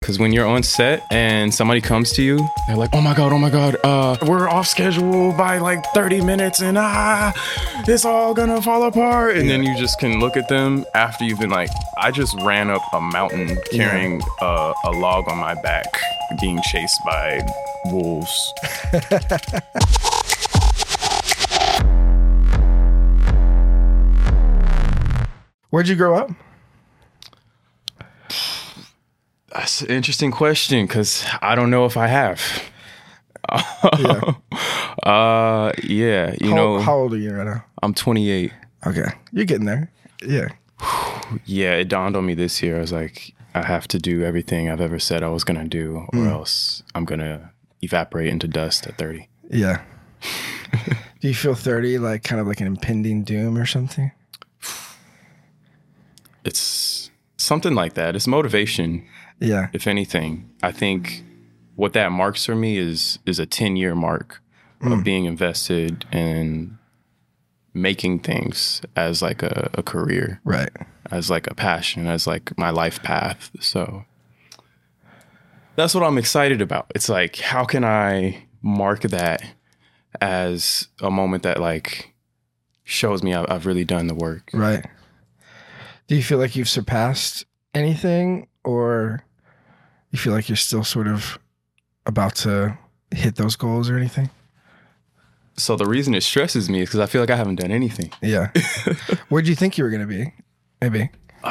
Because when you're on set and somebody comes to you, they're like, oh my God, we're off schedule by like 30 minutes and it's all gonna fall apart. And then you just can look at them after you've been like, I just ran up a mountain carrying a log on my back, being chased by wolves. Where'd you grow up? That's an interesting question because I don't know if I have. Yeah. How old are you right now? I'm 28. Okay. You're getting there. Yeah. Yeah, it dawned on me this year. I was like, I have to do everything I've ever said I was going to do or else I'm going to evaporate into dust at 30. Yeah. Do you feel 30 like kind of like an impending doom or something? It's something like that. It's motivation. Yeah. If anything, I think what that marks for me is a 10-year mark of being invested in making things as like a career. Right. As like a passion, as like my life path. So that's what I'm excited about. It's like, how can I mark that as a moment that like shows me I've really done the work. Right. Do you feel like you've surpassed anything, or you feel like you're still sort of about to hit those goals or anything? So the reason it stresses me is because I feel like I haven't done anything. Yeah. Where'd you think you were going to be? Maybe.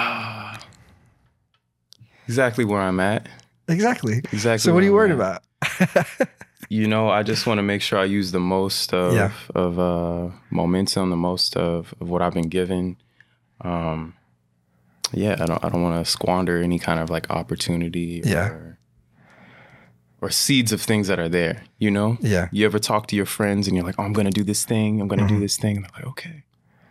Exactly where I'm at. Exactly. So what are you worried about? You know, I just want to make sure I use the most of momentum, the most of what I've been given. I don't want to squander any kind of like opportunity or seeds of things that are there, you know? Yeah. You ever talk to your friends and you're like, oh, I'm going to do this thing. I'm going to do this thing. And they're like, okay.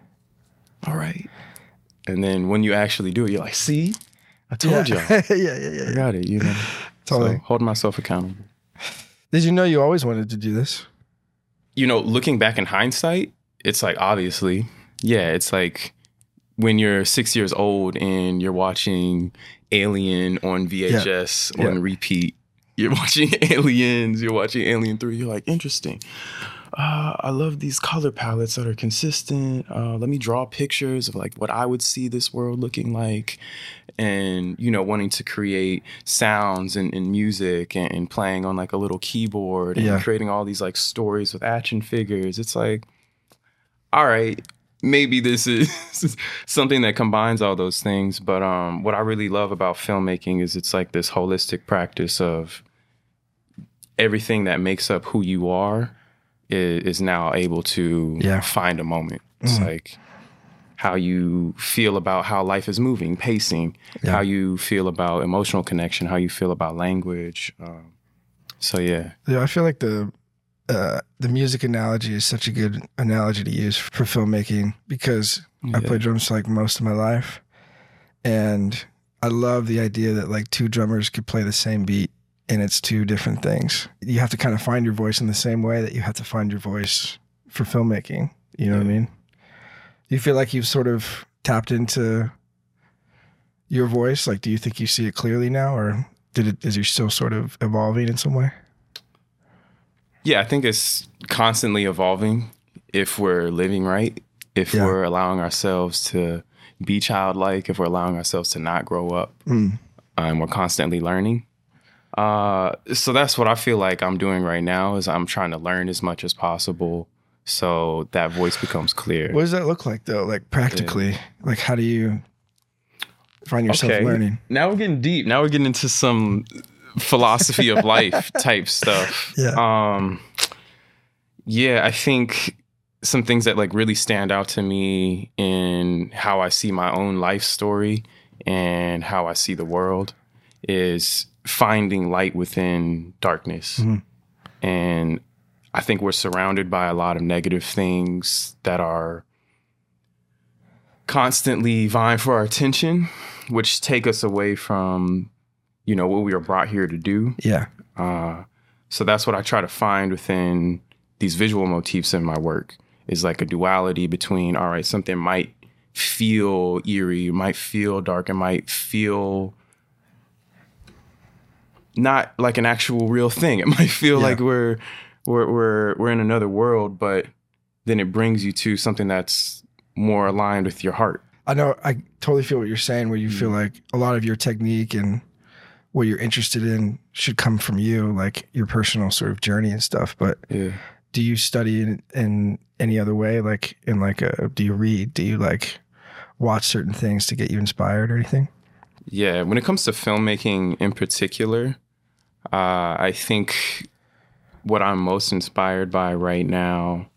All right. And then when you actually do it, you're like, see, I told y'all. Yeah. I got it, you know? Totally. So hold myself accountable. Did you know you always wanted to do this? You know, looking back in hindsight, it's like, obviously, it's like when you're 6 years old and you're watching Alien on VHS on repeat. You're watching Aliens, you're watching Alien 3, you're like, interesting. I love these color palettes that are consistent. Let me draw pictures of like what I would see this world looking like. And, you know, wanting to create sounds and music and playing on like a little keyboard and creating all these like stories with action figures. It's like, all right, maybe this is something that combines all those things. But what I really love about filmmaking is it's like this holistic practice of everything that makes up who you are is now able to find a moment. It's like how you feel about how life is moving, pacing, how you feel about emotional connection, how you feel about language. Yeah, I feel like the music analogy is such a good analogy to use for filmmaking because I played drums like most of my life. And I love the idea that like two drummers could play the same beat and it's two different things. You have to kind of find your voice in the same way that you have to find your voice for filmmaking. You know what I mean? Do you feel like you've sort of tapped into your voice? Like, do you think you see it clearly now, or is it still sort of evolving in some way? Yeah, I think it's constantly evolving if we're living right, if we're allowing ourselves to be childlike, if we're allowing ourselves to not grow up, and we're constantly learning. So that's what I feel like I'm doing right now is I'm trying to learn as much as possible so that voice becomes clear. What does that look like though? Like practically, like how do you find yourself learning? Now we're getting deep. Now we're getting into some philosophy of life type stuff. I think some things that like really stand out to me in how I see my own life story and how I see the world is finding light within darkness. And I think we're surrounded by a lot of negative things that are constantly vying for our attention, which take us away from, you know, what we were brought here to do. So that's what I try to find within these visual motifs in my work is like a duality between, all right, something might feel eerie, might feel dark, it might feel not like an actual real thing. It might feel like we're in another world, but then it brings you to something that's more aligned with your heart. I know, I totally feel what you're saying, where you feel like a lot of your technique and what you're interested in should come from you, like your personal sort of journey and stuff. But do you study in any other way? Like do you read? Do you like watch certain things to get you inspired or anything? Yeah, when it comes to filmmaking in particular, I think what I'm most inspired by right now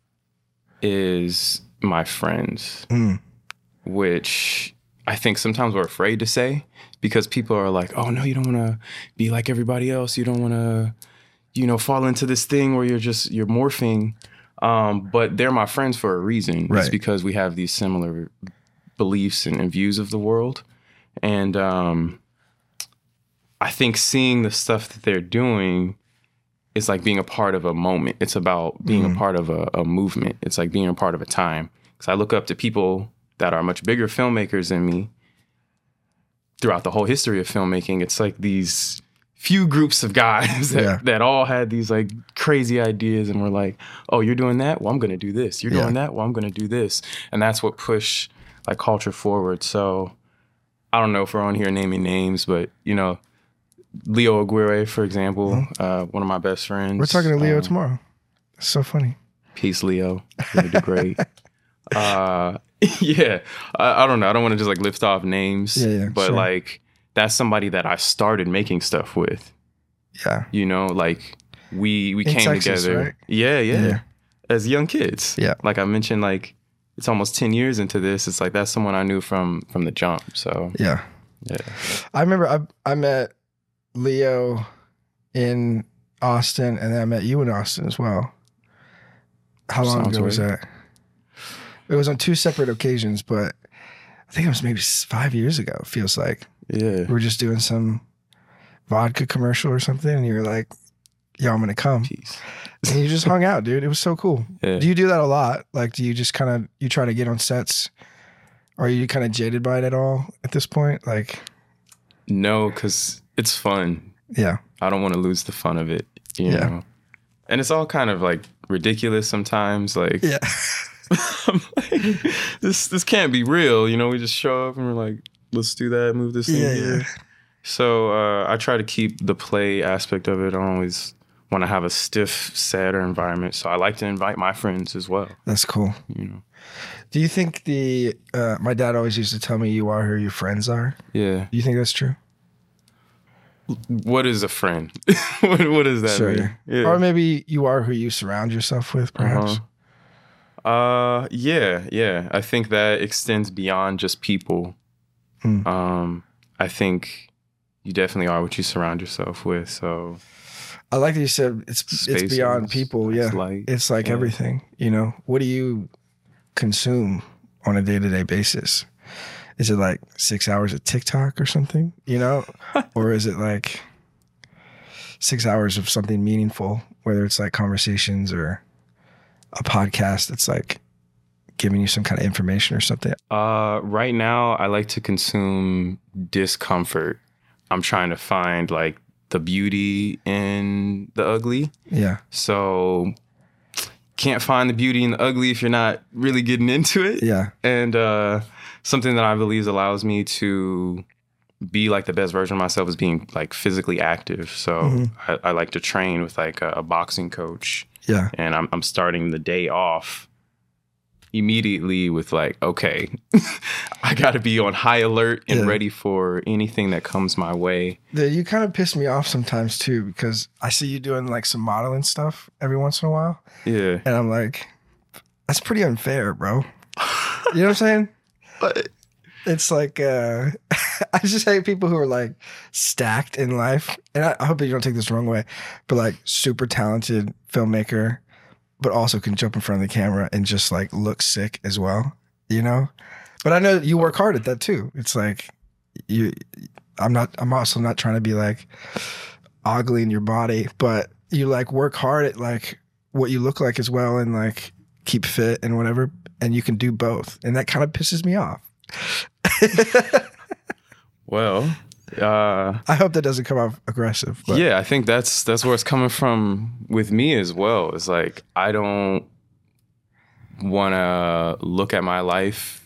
is my friends, which I think sometimes we're afraid to say because people are like, oh, no, you don't want to be like everybody else. You don't want to, fall into this thing where you're morphing. But they're my friends for a reason. Right. It's because we have these similar beliefs and views of the world. And I think seeing the stuff that they're doing is like being a part of a moment. It's about being a part of a movement. It's like being a part of a time. Because I look up to people that are much bigger filmmakers than me. Throughout the whole history of filmmaking, it's like these few groups of guys that all had these like crazy ideas and were like, oh, you're doing that? Well, I'm going to do this. You're doing that? Well, I'm going to do this. And that's what pushed like culture forward. So I don't know if we're on here naming names, but, Leo Aguirre, for example, one of my best friends. We're talking to Leo tomorrow. It's so funny. Peace, Leo. You're the great. Yeah, I don't know. I don't want to just like lift off names, but like that's somebody that I started making stuff with. Yeah, like we in came Texas, together. Right? Yeah, as young kids. Yeah, like I mentioned, like it's almost 10 years into this. It's like that's someone I knew from the jump. So yeah. I remember I met Leo in Austin, and then I met you in Austin as well. How long ago was that? It was on two separate occasions, but I think it was maybe 5 years ago, it feels like. Yeah. We were just doing some vodka commercial or something, and you were like, yo, I'm going to come. Jeez. And you just hung out, dude. It was so cool. Yeah. Do you do that a lot? Like, do you just you try to get on sets? Are you kind of jaded by it at all at this point? Like, no, because it's fun. Yeah. I don't want to lose the fun of it, you know? And it's all kind of like ridiculous sometimes. Like, I'm like, this can't be real, we just show up and we're like, let's do that, move this thing here. So I try to keep the play aspect of it. I don't always want to have a stiff, sadder environment. So I like to invite my friends as well. That's cool. Do you think my dad always used to tell me you are who your friends are? Yeah. Do you think that's true? What is a friend? what does that mean? Yeah. Or maybe you are who you surround yourself with, perhaps? Yeah. I think that extends beyond just people. I think you definitely are what you surround yourself with. So I like that you said it's beyond people. Yeah. It's like everything, what do you consume on a day-to-day basis? Is it like 6 hours of TikTok or something, or is it like 6 hours of something meaningful, whether it's like conversations or a podcast that's like giving you some kind of information or something? Right now, I like to consume discomfort. I'm trying to find like the beauty in the ugly. Yeah. So can't find the beauty in the ugly if you're not really getting into it. Yeah. And something that I believe allows me to be like the best version of myself is being like physically active. So I like to train with like a boxing coach. Yeah. And I'm starting the day off immediately with like, okay, I got to be on high alert and ready for anything that comes my way. You kind of piss me off sometimes too, because I see you doing like some modeling stuff every once in a while. Yeah. And I'm like, that's pretty unfair, bro. You know what I'm saying? But it's like, I just hate people who are like stacked in life. And I hope that you don't take this the wrong way, but like super talented filmmaker, but also can jump in front of the camera and just like look sick as well, But I know you work hard at that too. It's like I'm also not trying to be like ogling your body, but you like work hard at like what you look like as well and like keep fit and whatever. And you can do both. And that kind of pisses me off. Well, I hope that doesn't come off aggressive. But. Yeah, I think that's where it's coming from with me as well. It's like I don't want to look at my life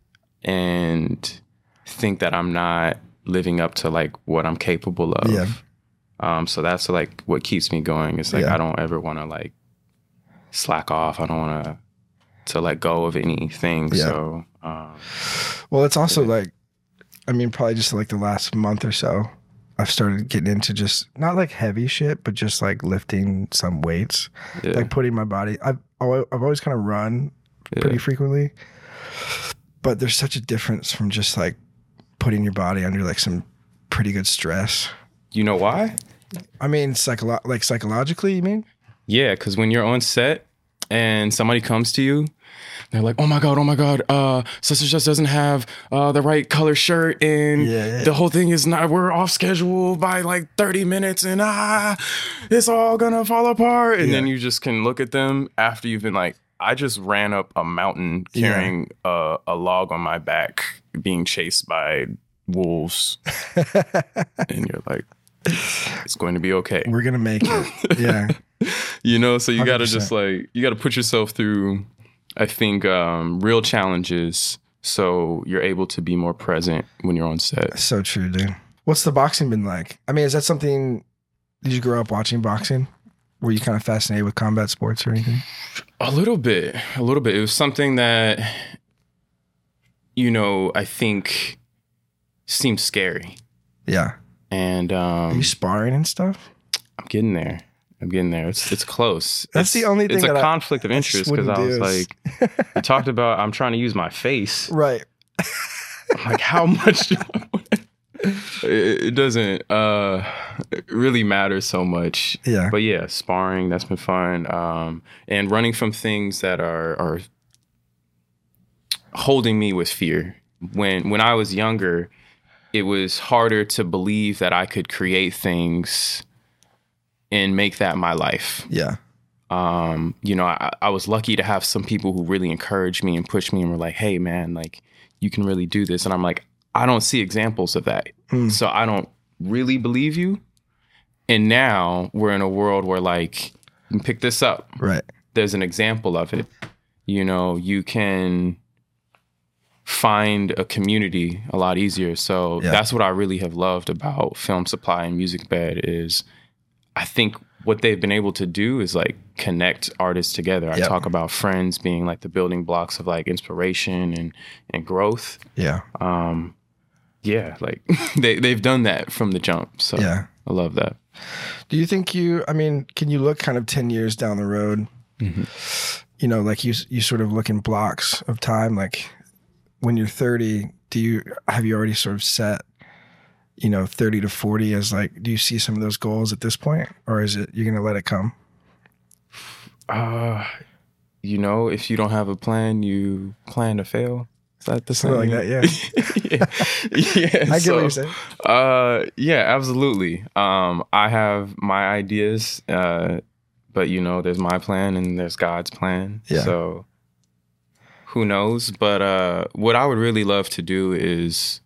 and think that I'm not living up to like what I'm capable of. Yeah. So that's like what keeps me going. It's like I don't ever want to like slack off. I don't want to let go of anything. Yeah. So, well, it's also like, I mean, probably just like the last month or so, I've started getting into just not like heavy shit, but just like lifting some weights, like putting my body. I've always kind of run pretty frequently, but there's such a difference from just like putting your body under like some pretty good stress. You know why? I mean, psychologically, you mean? Yeah, because when you're on set and somebody comes to you, they're like, oh my God, Sister Just doesn't have the right color shirt, and the whole thing is not, we're off schedule by like 30 minutes, and it's all gonna fall apart. And then you just can look at them after you've been like, I just ran up a mountain carrying a log on my back, being chased by wolves. And you're like, it's going to be okay. We're going to make it. Yeah. You know, so you got to just like, you got to put yourself through, I think, real challenges so you're able to be more present when you're on set. So true, dude. What's the boxing been like? I mean, is that something, did you grow up watching boxing? Were you kind of fascinated with combat sports or anything? A little bit. It was something that, you know, I think seemed scary. Yeah. And are you sparring and stuff? I'm getting there. It's close. That's the only thing. It's a conflict of interest because I was like, you talked about I'm trying to use my face. Right. I'm like, how much do I want? It doesn't really matter so much. Yeah. But yeah, sparring, that's been fun. And running from things that are holding me with fear. When I was younger, it was harder to believe that I could create things and make that my life. Yeah. You know, I was lucky to have some people who really encouraged me and pushed me and were like, hey man, like you can really do this. And I'm like, I don't see examples of that. So I don't really believe you. And now we're in a world where like, you can pick this up. Right. There's an example of it. You know, you can find a community a lot easier. So that's what I really have loved about Film Supply and Music Bed is I think what they've been able to do is like connect artists together. I talk about friends being like the building blocks of like inspiration and growth. Yeah. Yeah, like they've done that from the jump. So I love that. Do you think I mean, can you look kind of 10 years down the road? Mm-hmm. You know, like you sort of look in blocks of time, like when you're 30, have you already sort of set, you know, 30 to 40 as like, do you see some of those goals at this point, or is it, you're going to let it come? You know, if you don't have a plan, you plan to fail. Is that the same? Something like that, yeah. I get what you're saying. Yeah, absolutely. I have my ideas, but you know, there's my plan and there's God's plan. Yeah. So who knows? But what I would really love to do is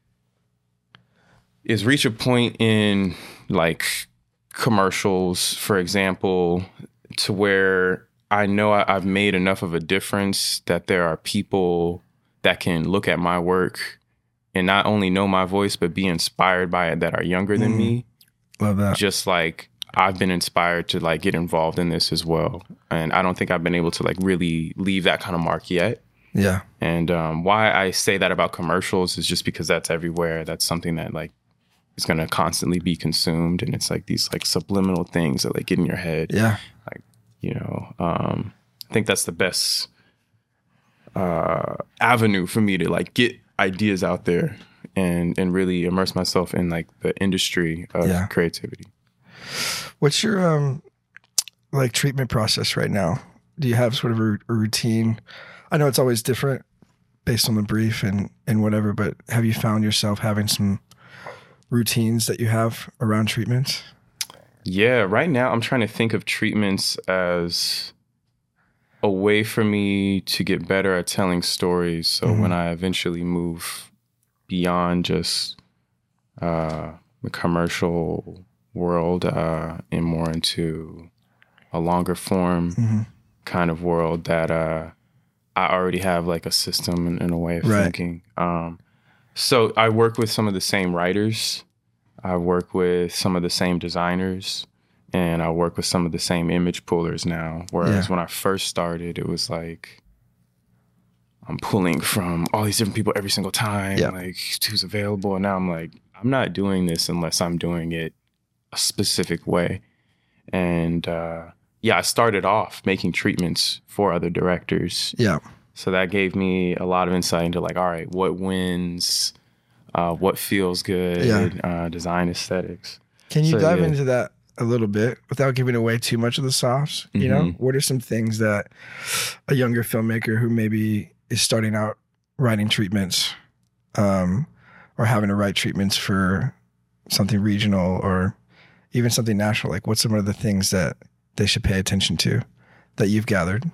reach a point in like commercials, for example, to where I know I've made enough of a difference that there are people that can look at my work and not only know my voice, but be inspired by it that are younger than me. Love that. Just like I've been inspired to like get involved in this as well. And I don't think I've been able to like really leave that kind of mark yet. Yeah. And why I say that about commercials is just because that's everywhere. That's something that like is going to constantly be consumed. And it's like these like subliminal things that like get in your head. Yeah. Like, you know, I think that's the best avenue for me to like get ideas out there and really immerse myself in like the industry of creativity. What's your like treatment process right now? Do you have sort of a routine? I know it's always different based on the brief and whatever, but have you found yourself having some routines that you have around treatments? Yeah, right now I'm trying to think of treatments as a way for me to get better at telling stories. So when I eventually move beyond just the commercial world and more into a longer form kind of world that I already have like a system and a way of thinking. So I work with some of the same writers. I work with some of the same designers, and I work with some of the same image pullers now. Whereas when I first started, it was like I'm pulling from all these different people every single time, like who's available. And now I'm like, I'm not doing this unless I'm doing it a specific way. And I started off making treatments for other directors. Yeah. So that gave me a lot of insight into like, all right, what wins, what feels good, design aesthetics. Can you dive into that a little bit without giving away too much of the sauce? You know, what are some things that a younger filmmaker who maybe is starting out writing treatments or having to write treatments for something regional or even something national, like what's some of the things that they should pay attention to that you've gathered?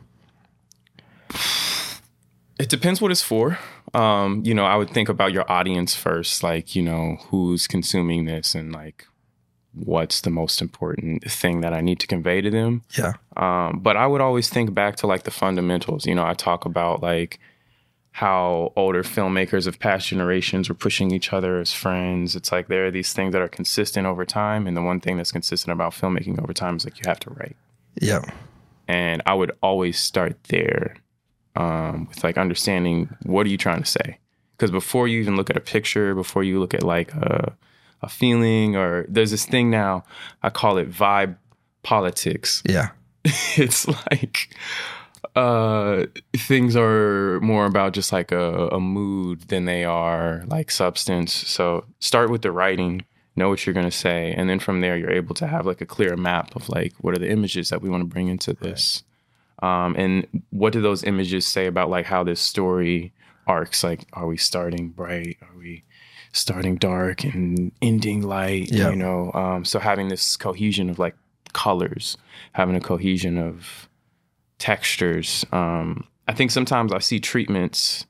It depends what it's for. I would think about your audience first, like, who's consuming this and like what's the most important thing that I need to convey to them. Yeah. But I would always think back to like the fundamentals. I talk about like how older filmmakers of past generations were pushing each other as friends. It's like there are these things that are consistent over time. And the one thing that's consistent about filmmaking over time is like you have to write. Yeah. And I would always start there with like understanding what are you trying to say? Because before you even look at a picture, before you look at like a feeling, or there's this thing now, I call it vibe politics. Yeah. It's like things are more about just like a mood than they are like substance. So start with the writing, know what you're going to say. And then from there, you're able to have like a clear map of like, what are the images that we want to bring into this? And what do those images say about like how this story arcs? Like, are we starting bright? Are we starting dark and ending light? So having this cohesion of like colors, having a cohesion of textures. I think sometimes I see treatments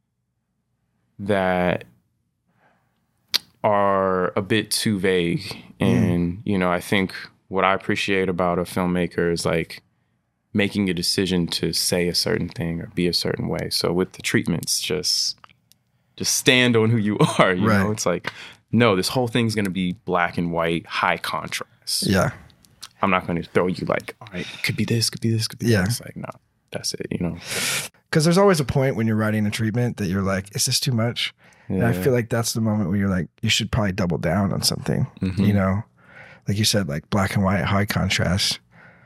that are a bit too vague. And, I think what I appreciate about a filmmaker is like making a decision to say a certain thing or be a certain way. So with the treatments, just stand on who you are. You know, it's like, no, this whole thing's going to be black and white, high contrast. Yeah. I'm not going to throw you like, all right, could be this, could be this, could be this. Like, no, that's it, Because there's always a point when you're writing a treatment that you're like, is this too much? Yeah. And I feel like that's the moment where you're like, you should probably double down on something, Like you said, like black and white, high contrast.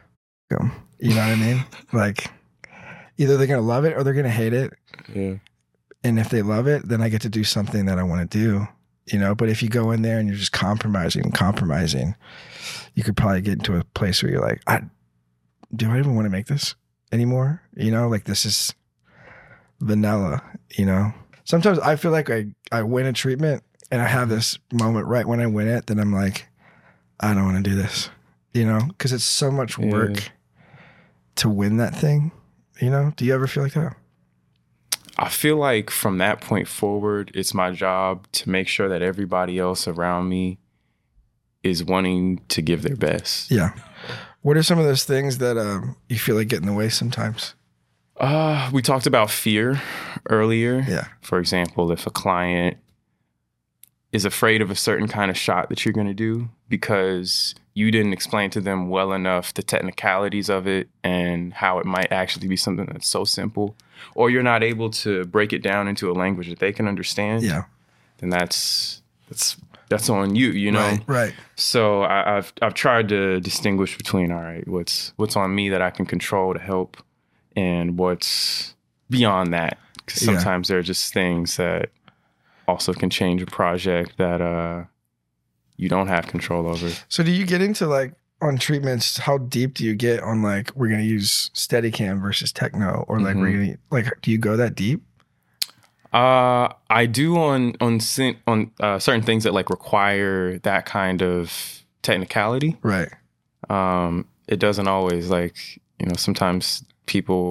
You know what I mean? Like either they're going to love it or they're going to hate it. Yeah. And if they love it, then I get to do something that I want to do, But if you go in there and you're just compromising, you could probably get into a place where you're like, do I even want to make this anymore? Like this is vanilla, Sometimes I feel like I win a treatment and I have this moment right when I win it, then I'm like, I don't want to do this, because it's so much work to win that thing, Do you ever feel like that? I feel like from that point forward, it's my job to make sure that everybody else around me is wanting to give their best. Yeah. What are some of those things that you feel like get in the way sometimes? We talked about fear earlier. Yeah. For example, if a client is afraid of a certain kind of shot that you're going to do because you didn't explain to them well enough the technicalities of it and how it might actually be something that's so simple, or you're not able to break it down into a language that they can understand, then that's on you, Right. So I've tried to distinguish between, all right, what's on me that I can control to help and what's beyond that. Because sometimes there are just things that also can change a project that you don't have control over. So do you get into like on treatments, how deep do you get on like, we're going to use Steadicam versus techno, or like, we're going to like, do you go that deep? I do on certain things that like require that kind of technicality. Right. It doesn't always, like, sometimes people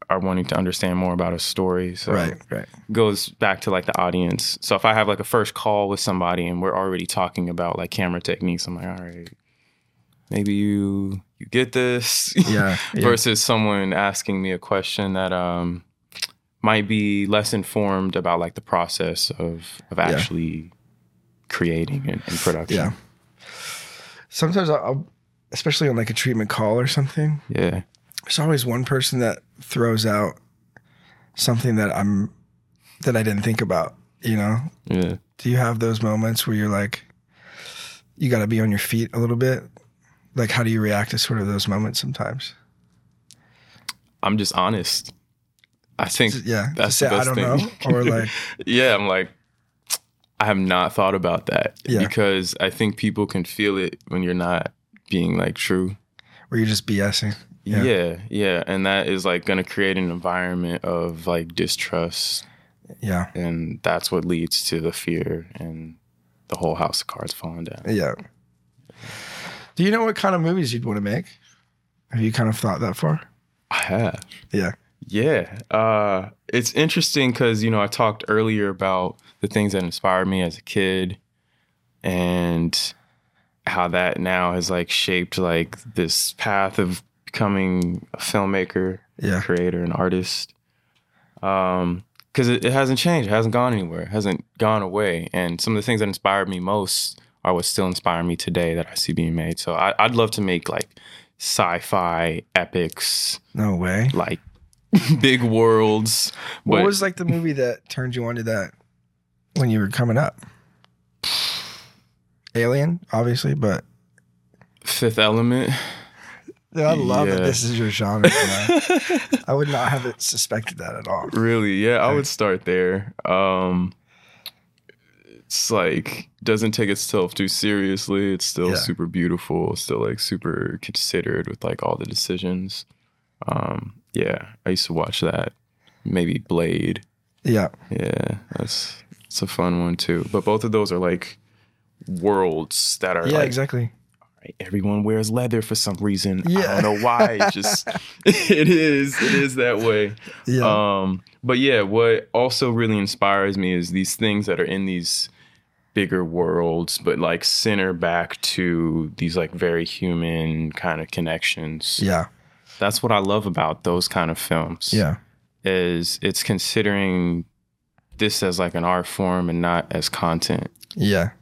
are wanting to understand more about a story. So right. goes back to like the audience. So if I have like a first call with somebody and we're already talking about like camera techniques, I'm like, all right, maybe you get this. Yeah. Versus someone asking me a question that might be less informed about like the process of actually creating and production. Yeah. Sometimes I'll, especially on like a treatment call or something. Yeah. There's always one person that throws out something that I didn't think about, you know? Yeah. Do you have those moments where you're like, you got to be on your feet a little bit? Like, how do you react to sort of those moments sometimes? I'm just honest. I think that's say, the best I don't thing. know, or like, yeah, I'm like, I have not thought about that because I think people can feel it when you're not being like true. Or you're just BSing. Yeah. And that is like going to create an environment of like distrust. Yeah. And that's what leads to the fear and the whole house of cards falling down. Yeah. Do you know what kind of movies you'd want to make? Have you kind of thought that far? I have. Yeah. Yeah. It's interesting because, I talked earlier about the things that inspired me as a kid and how that now has like shaped like this path of becoming a filmmaker, creator, and artist. Because it hasn't changed. It hasn't gone anywhere. It hasn't gone away. And some of the things that inspired me most are what still inspire me today that I see being made. So I'd love to make like sci-fi epics. No way. Like big worlds. What was like the movie that turned you onto that when you were coming up? Alien, obviously, but Fifth Element. Dude, I love that this is your genre. I would not have suspected that at all. Really? Yeah, I would start there. It's like doesn't take itself too seriously. It's still super beautiful. It's still like super considered with like all the decisions. I used to watch that. Maybe Blade. Yeah, it's a fun one too. But both of those are like worlds that are like, exactly. Right, everyone wears leather for some reason. I don't know why. It just it is that way. But yeah, what also really inspires me is these things that are in these bigger worlds, but like center back to these like very human kind of connections. Yeah. That's what I love about those kind of films. Yeah. Is it's considering this as like an art form and not as content. Yeah.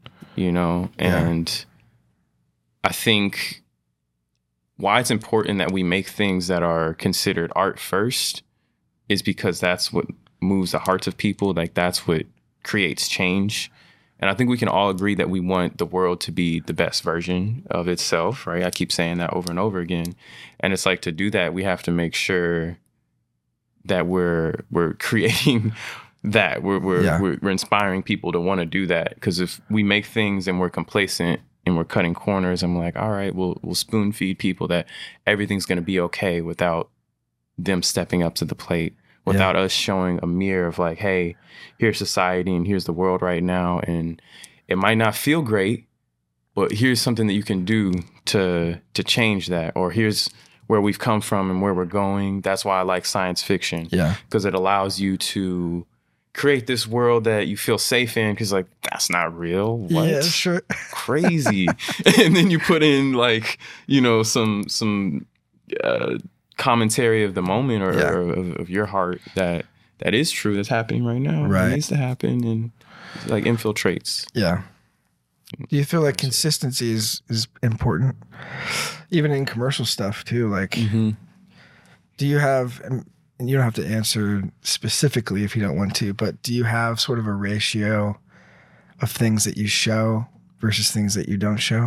And I think why it's important that we make things that are considered art first is because that's what moves the hearts of people. Like that's what creates change. And I think we can all agree that we want the world to be the best version of itself, right? I keep saying that over and over again. And it's like to do that, we have to make sure that we're creating that. We're inspiring people to want to do that. Because if we make things and we're complacent and we're cutting corners, I'm like, all right, we'll spoon feed people that everything's going to be okay without them stepping up to the plate. Without us showing a mirror of like, hey, here's society and here's the world right now. And it might not feel great, but here's something that you can do to change that. Or here's where we've come from and where we're going. That's why I like science fiction. Yeah. Because it allows you to create this world that you feel safe in. Because like, that's not real. What? Yeah, sure. Crazy. And then you put in like, some commentary of the moment or of your heart that is true, that's happening right now. Right. It needs to happen and like infiltrates. Yeah. Do you feel like consistency is important? Even in commercial stuff too, like do you have, and you don't have to answer specifically if you don't want to, but do you have sort of a ratio of things that you show versus things that you don't show?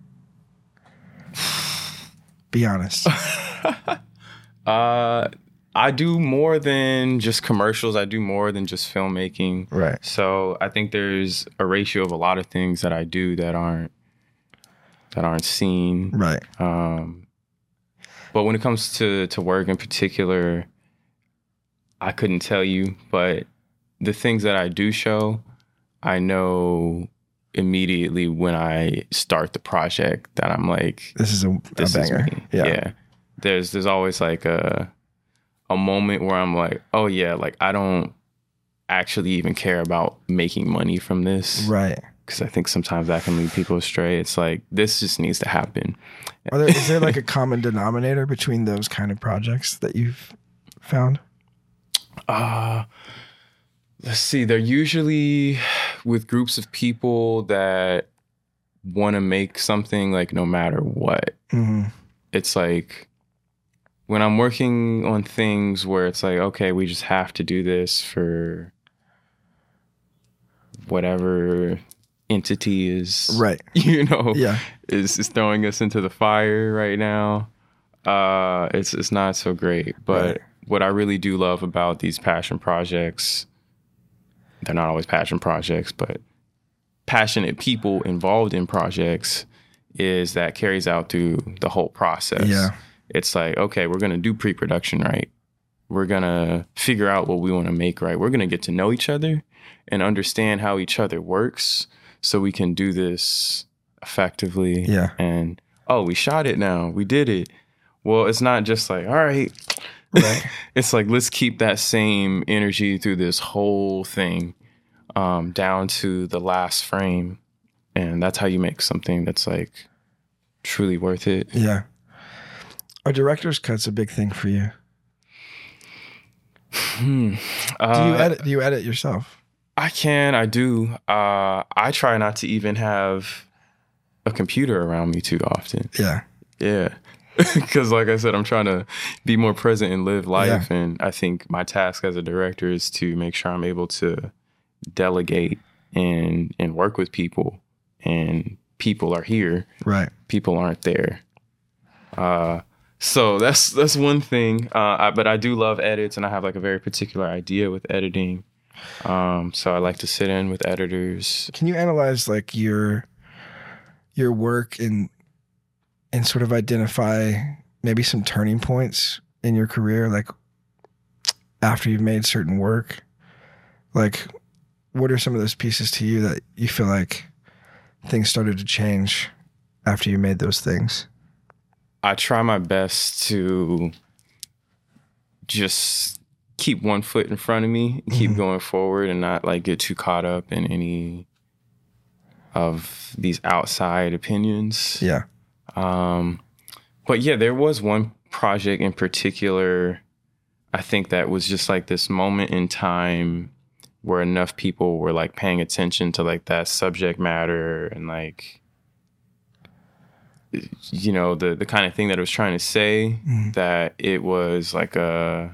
Be honest. I do more than just commercials. I do more than just filmmaking. Right. So I think there's a ratio of a lot of things that I do that aren't seen. Right. But when it comes to work in particular, I couldn't tell you, but the things that I do show, I know immediately when I start the project that I'm like, this is a banger. Yeah. There's always like a a moment where I'm like, oh yeah, like I don't actually even care about making money from this. Right. Because I think sometimes that can lead people astray. It's like, this just needs to happen. Is there like a common denominator between those kind of projects that you've found? Let's see. They're usually with groups of people that want to make something like no matter what. Mm-hmm. It's like when I'm working on things where it's like, okay, we just have to do this for whatever entity is, right, is throwing us into the fire right now. It's not so great. But what I really do love about these passion projects, they're not always passion projects, but passionate people involved in projects, is that carries out through the whole process. Yeah. It's like, okay, we're going to do pre-production right. We're going to figure out what we want to make right. We're going to get to know each other and understand how each other works so we can do this effectively. Yeah. And, oh, we shot it now. We did it. Well, it's not just like, all right. Right. It's like, let's keep that same energy through this whole thing, down to the last frame. And that's how you make something that's like truly worth it. Yeah. Are director's cuts a big thing for you? Do you edit yourself? I do. I try not to even have a computer around me too often. Yeah. Yeah. Because like I said, I'm trying to be more present and live life. Yeah. And I think my task as a director is to make sure I'm able to delegate and work with people. And people are here. Right. People aren't there. So that's one thing. But I do love edits, and I have like a very particular idea with editing. So I like to sit in with editors. Can you analyze like your work and sort of identify maybe some turning points in your career, like after you've made certain work? Like, what are some of those pieces to you that you feel like things started to change after you made those things? I try my best to just keep one foot in front of me, and keep going forward, and not like get too caught up in any of these outside opinions. Yeah. But yeah, there was one project in particular, I think that was just like this moment in time where enough people were like paying attention to like that subject matter and like, you know, the kind of thing that it was trying to say, that it was like a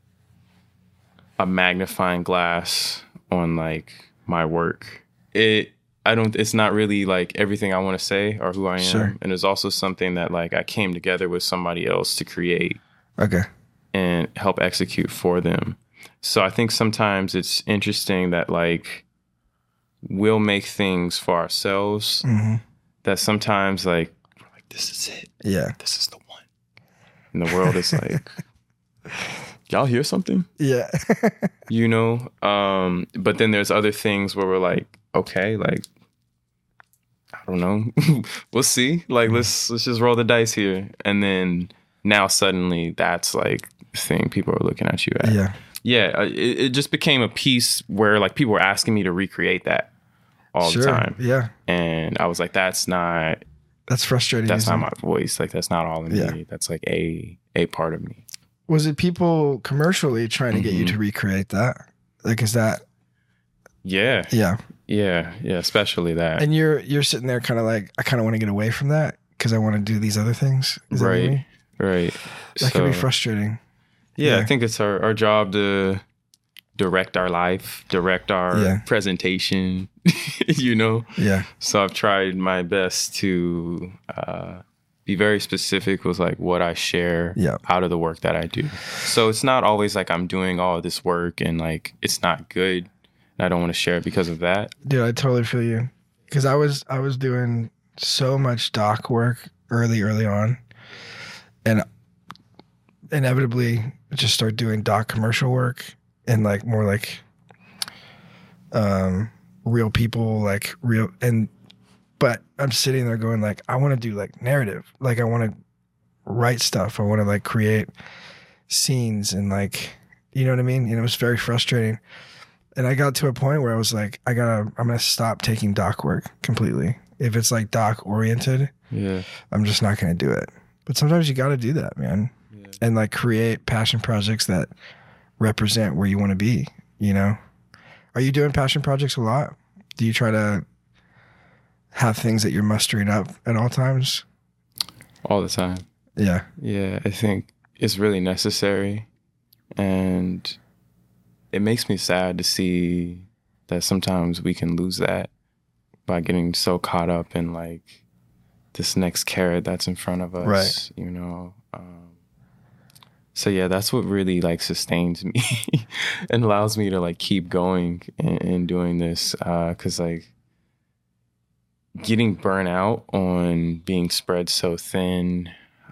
magnifying glass on like my work. It's not really like everything I want to say or who I am. Sure. And it's also something that like I came together with somebody else to create. Okay. And help execute for them. So I think sometimes it's interesting that like we'll make things for ourselves that sometimes like this is it. Yeah. This is the one. And the world is like, y'all hear something? Yeah. You know? But then there's other things where we're like, okay, like, I don't know. We'll see. Like, let's just roll the dice here. And then now suddenly that's like the thing people are looking at you at. Yeah. Yeah. It just became a piece where like people were asking me to recreate that all the time. Yeah. And I was like, that's frustrating. That's not my voice. Like, that's not all in me. That's like a part of me. Was it people commercially trying to get you to recreate that? Like, is that? Yeah. Yeah. Yeah. Yeah. Especially that. And you're sitting there kind of like, I kind of want to get away from that because I want to do these other things. Is right. That what you mean? Right. That can be frustrating. Yeah. I think it's our job to direct our life, direct our presentation, you know? Yeah. So I've tried my best to be very specific with like what I share out of the work that I do. So it's not always like I'm doing all of this work and like it's not good and I don't want to share it because of that. Dude, I totally feel you. Because I was doing so much doc work early on, and inevitably just start doing doc commercial work and like more like real people, like real. But I'm sitting there going like, I want to do like narrative. Like I want to write stuff. I want to like create scenes and like, you know what I mean? And it was very frustrating. And I got to a point where I was like, I'm going to stop taking doc work completely. If it's like doc oriented, I'm just not going to do it. But sometimes you got to do that, man. Yeah. And like create passion projects that represent where you want to be, you know? Are you doing passion projects a lot? Do you try to have things that you're mustering up at all times? All the time. Yeah. Yeah, I think it's really necessary. And it makes me sad to see that sometimes we can lose that by getting so caught up in like this next carrot that's in front of us, right. You know? So yeah, that's what really like sustains me and allows me to like keep going and doing this. 'Cause like getting burnt out on being spread so thin,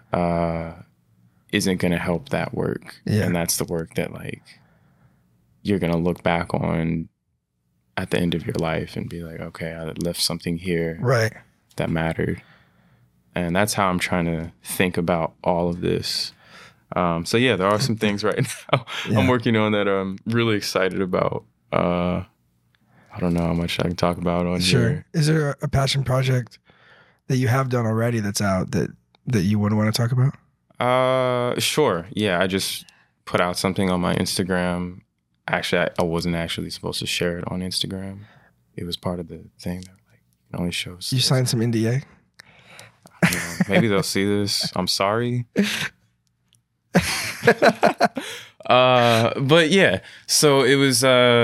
isn't going to help that work. Yeah. And that's the work that like you're going to look back on at the end of your life and be like, okay, I left something here right. that mattered. And that's how I'm trying to think about all of this. So yeah, there are some things right now I'm working on that I'm really excited about. I don't know how much I can talk about on here. Is there a passion project that you have done already that's out that you would want to talk about? Sure. Yeah, I just put out something on my Instagram. Actually, I wasn't actually supposed to share it on Instagram. It was part of the thing that like it only shows. You signed some NDA? Maybe they'll see this. I'm sorry. But yeah, so it was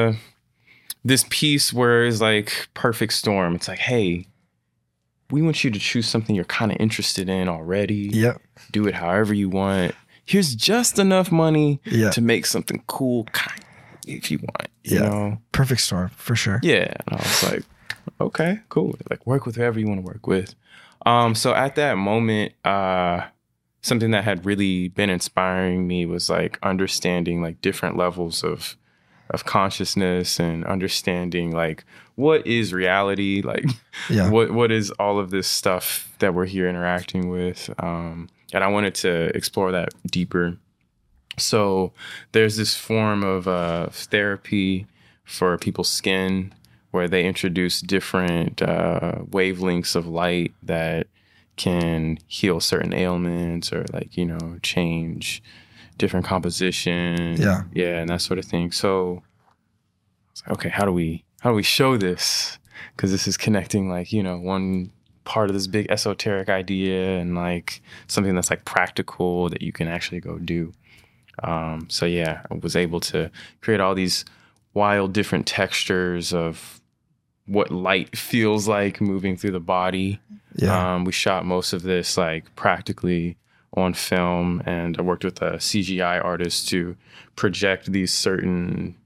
this piece where it's like perfect storm. It's like, hey, we want you to choose something you're kind of interested in already. Yep. Do it however you want. Here's just enough money to make something cool, if you want. You know? Perfect storm for sure. Yeah, and I was like, okay, cool. Like work with whoever you want to work with. So at that moment, something that had really been inspiring me was like understanding like different levels of consciousness and understanding like what is reality, like what is all of this stuff that we're here interacting with. And I wanted to explore that deeper. So there's this form of therapy for people's skin where they introduce different wavelengths of light that can heal certain ailments or like, you know, change different composition. Yeah, and that sort of thing. So I was like, okay, how do we show this? Because this is connecting like, you know, one part of this big esoteric idea and like something that's like practical that you can actually go do. So yeah, I was able to create all these wild different textures of what light feels like moving through the body. Yeah. We shot most of this like practically on film, and I worked with a CGI artist to project these certain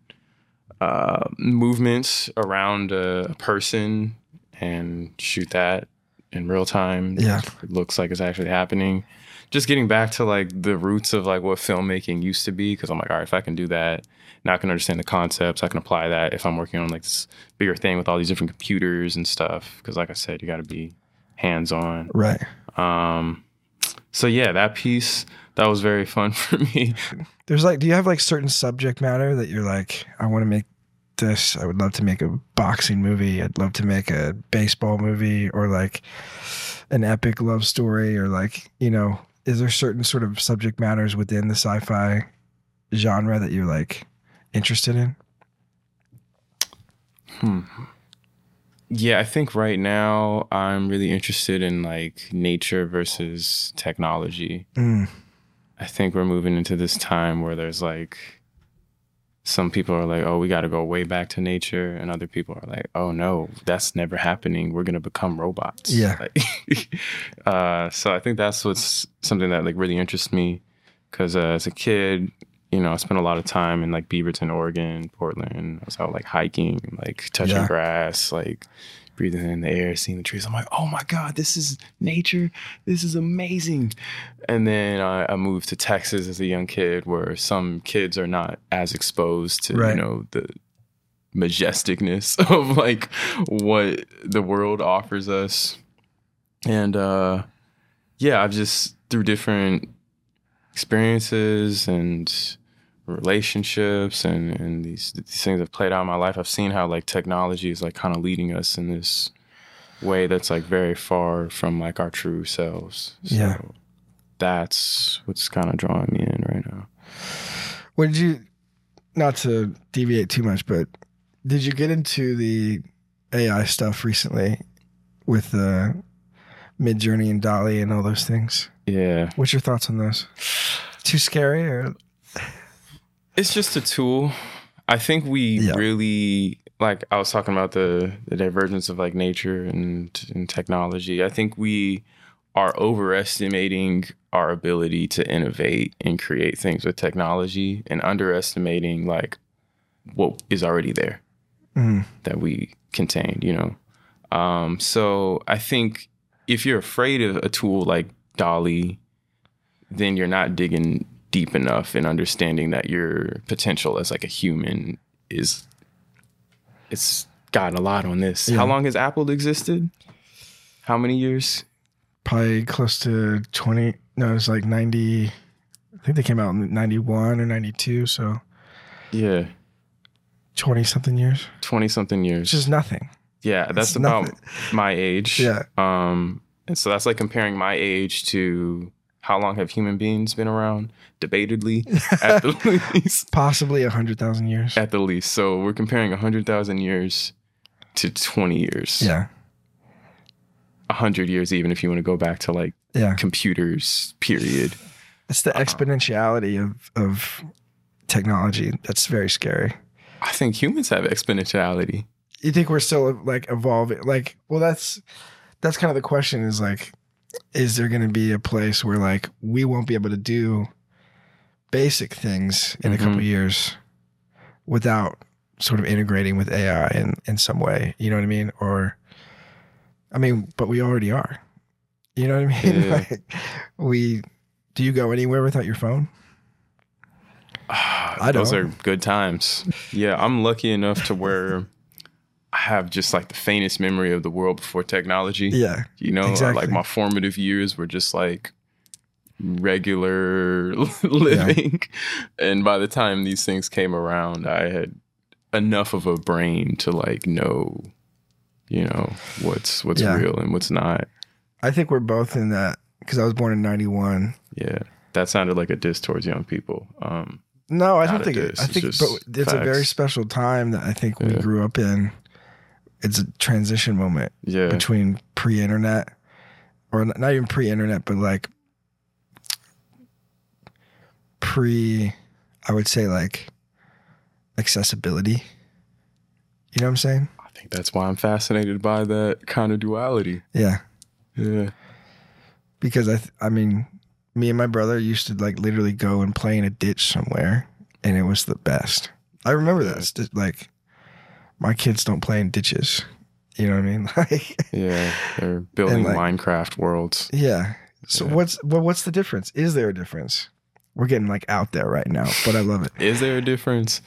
movements around a person and shoot that in real time. Yeah. It looks like it's actually happening. Just getting back to like the roots of like what filmmaking used to be, because I'm like, all right, if I can do that, now I can understand the concepts. I can apply that if I'm working on like this bigger thing with all these different computers and stuff. Because like I said, you got to be hands-on. Right. So yeah, that piece, that was very fun for me. There's like, do you have like certain subject matter that you're like, I want to make this, I would love to make a boxing movie, I'd love to make a baseball movie, or like an epic love story, or like, you know, is there certain sort of subject matters within the sci-fi genre that you're like interested in? Yeah, I think right now I'm really interested in like nature versus technology. I think we're moving into this time where there's like, some people are like, oh, we got to go way back to nature. And other people are like, oh no, that's never happening. We're going to become robots. Yeah. Like, so I think that's what's something that like really interests me. Cause as a kid, you know, I spent a lot of time in like Beaverton, Oregon, Portland. I was out like hiking, like touching grass, like breathing in the air, seeing the trees. I'm like, oh my God, this is nature. This is amazing. And then I moved to Texas as a young kid, where some kids are not as exposed to, you know, the majesticness of like what the world offers us. And yeah, I've just through different experiences and relationships and these things have played out in my life, I've seen how like technology is like kind of leading us in this way that's like very far from like our true selves. So that's what's kind of drawing me in right now. What did you, not to deviate too much, but did you get into the AI stuff recently with Midjourney and DALL-E and all those things? Yeah. What's your thoughts on those? Too scary or? It's just a tool. I think we really, like I was talking about the divergence of like nature and technology. I think we are overestimating our ability to innovate and create things with technology and underestimating like what is already there that we contain, you know? So I think if you're afraid of a tool like DALL-E, then you're not digging deep enough in understanding that your potential as like a human it's gotten a lot on this. How long has Apple existed? How many years? Probably close to 20. No, it was like 90. I think they came out in 91 or 92. So yeah, 20 something years. 20 something years. Which is nothing. Yeah, that's about my age. Yeah. And so that's like comparing my age to how long have human beings been around? Debatedly, at the least. Possibly 100,000 years. At the least. So we're comparing 100,000 years to 20 years. Yeah. 100 years, even if you want to go back to like computers, period. It's the exponentiality of technology that's very scary. I think humans have exponentiality. You think we're still like evolving? Like, well, that's kind of the question is like, is there going to be a place where like we won't be able to do basic things in a couple of years without sort of integrating with AI in some way? You know what I mean? Or, I mean, but we already are. You know what I mean? Yeah. Like do you go anywhere without your phone? Those are good times. Yeah, I'm lucky enough to where I have just like the faintest memory of the world before technology. Yeah. You know, exactly. like my formative years were just like regular living. Yeah. And by the time these things came around, I had enough of a brain to like know, you know, what's real and what's not. I think we're both in that because I was born in 91. Yeah. That sounded like a diss towards young people. No, I don't think it. I think it's it's a very special time that I think we grew up in. It's a transition moment between pre-internet, or not even pre-internet, but like I would say like accessibility. You know what I'm saying? I think that's why I'm fascinated by that kind of duality. Yeah. Yeah. Because I mean, me and my brother used to like literally go and play in a ditch somewhere, and it was the best. I remember that. Like, my kids don't play in ditches. You know what I mean? Like, yeah, they're building like, Minecraft worlds. Yeah. So what's the difference? Is there a difference? We're getting like out there right now, but I love it. Is there a difference?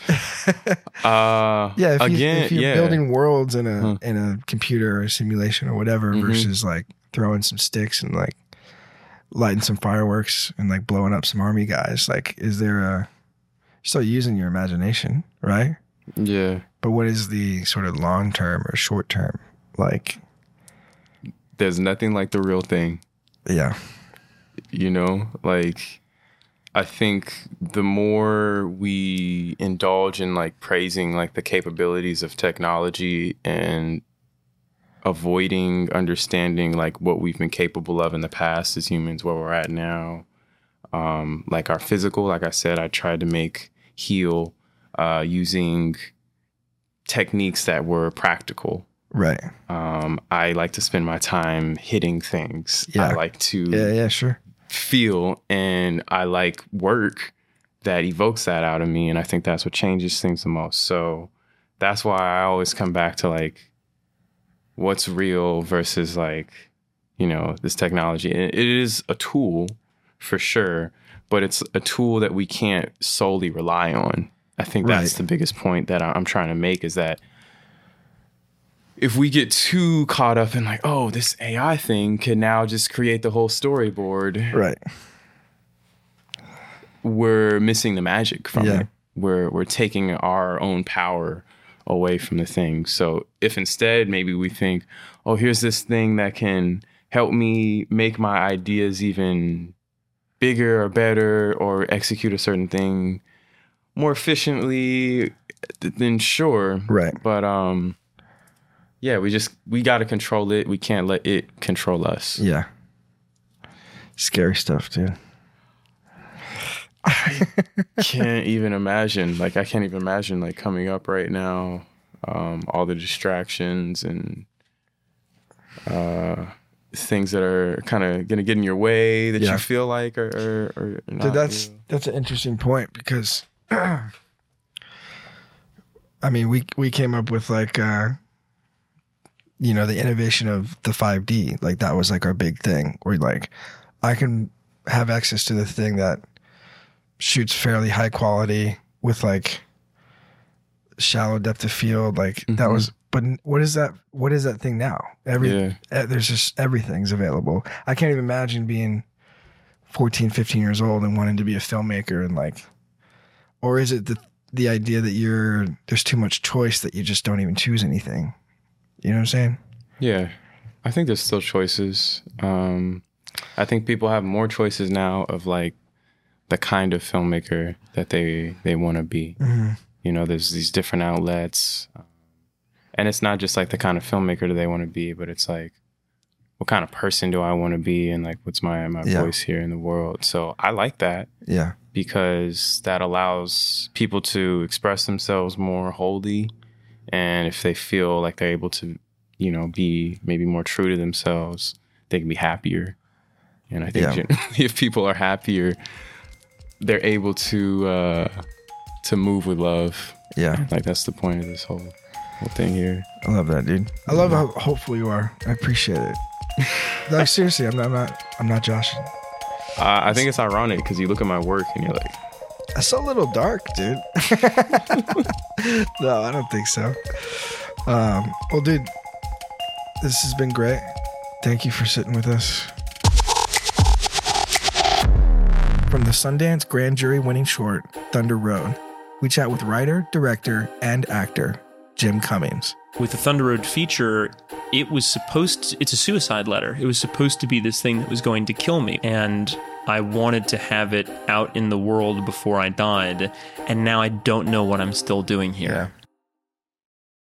If you're building worlds in a computer or a simulation or whatever versus like throwing some sticks and like lighting some fireworks and like blowing up some army guys, like you're still using your imagination, right? Yeah. But what is the sort of long term or short term? Like, there's nothing like the real thing. Yeah. You know, like, I think the more we indulge in like praising like the capabilities of technology and avoiding understanding like what we've been capable of in the past as humans, where we're at now, like our physical, like I said, I tried to heal using techniques that were practical. Right. I like to spend my time hitting things. Yeah. I like to sure. feel, and I like work that evokes that out of me, and I think that's what changes things the most. So that's why I always come back to like what's real versus like, you know, this technology. And it is a tool for sure, but it's a tool that we can't solely rely on. I think that's the biggest point that I'm trying to make, is that if we get too caught up in like, oh, this AI thing can now just create the whole storyboard. Right. we're missing the magic from Yeah. it. We're taking our own power away from the thing. So if instead maybe we think, oh, here's this thing that can help me make my ideas even bigger or better, or execute a certain thing more efficiently, then sure. Right. But yeah, we got to control it. We can't let it control us. Yeah. Scary stuff, dude. Can't even imagine. Like, I can't even imagine like coming up right now, all the distractions and things that are kind of going to get in your way that you feel like are not. Dude, that's an interesting point, because I mean, we came up with like the innovation of the 5D. Like, that was like our big thing, where like I can have access to the thing that shoots fairly high quality with like shallow depth of field. Like that was, but what is that thing now? There's just, everything's available. I can't even imagine being 14, 15 years old and wanting to be a filmmaker, and like, or is it the idea that there's too much choice that you just don't even choose anything? You know what I'm saying? Yeah. I think there's still choices. I think people have more choices now of like the kind of filmmaker that they want to be. Mm-hmm. There's these different outlets, and it's not just like the kind of filmmaker that they want to be, but it's like, what kind of person do I want to be, and like, what's my voice here in the world? So I like that. Yeah. Because that allows people to express themselves more wholly, and if they feel like they're able to, be maybe more true to themselves, they can be happier. And I think generally, if people are happier, they're able to move with love. Yeah. Like, that's the point of this whole thing here. I love that, dude. I love how hopeful you are. I appreciate it. Like, seriously, I'm not joshing. I think it's ironic because you look at my work and you're like, that's a little dark, dude. No, I don't think so. Well, dude, this has been great. Thank you for sitting with us. From the Sundance Grand Jury winning short, Thunder Road, we chat with writer, director, and actor Jim Cummings. With the Thunder Road feature, it's a suicide letter. It was supposed to be this thing that was going to kill me. And I wanted to have it out in the world before I died. And now I don't know what I'm still doing here.